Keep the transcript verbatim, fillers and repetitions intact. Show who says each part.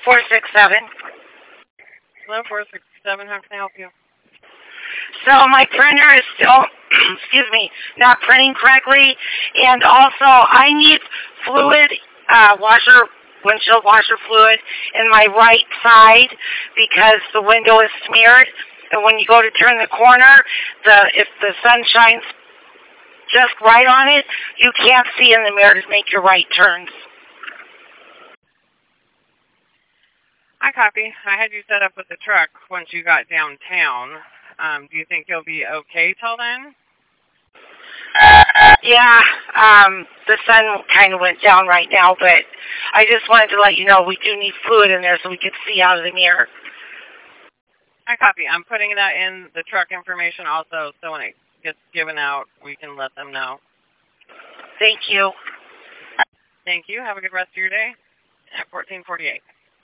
Speaker 1: four six seven.
Speaker 2: Hello, four six seven. How can I help you?
Speaker 1: So my printer is still, excuse me, not printing correctly, and also I need fluid, uh, washer, windshield washer fluid in my right side because the window is smeared, and when you go to turn the corner, the if the sun shines just right on it, you can't see in the mirror to make your right turns.
Speaker 2: I copy. I had you set up with the truck once you got downtown. Um, do you think you'll be okay till then?
Speaker 1: Yeah, um, the sun kind of went down right now, but I just wanted to let you know we do need fluid in there so we can see out of the mirror.
Speaker 2: I copy. I'm putting that in the truck information also, so when it gets given out, we can let them know.
Speaker 1: Thank you.
Speaker 2: Thank you. Have a good rest of your day. fourteen forty-eight.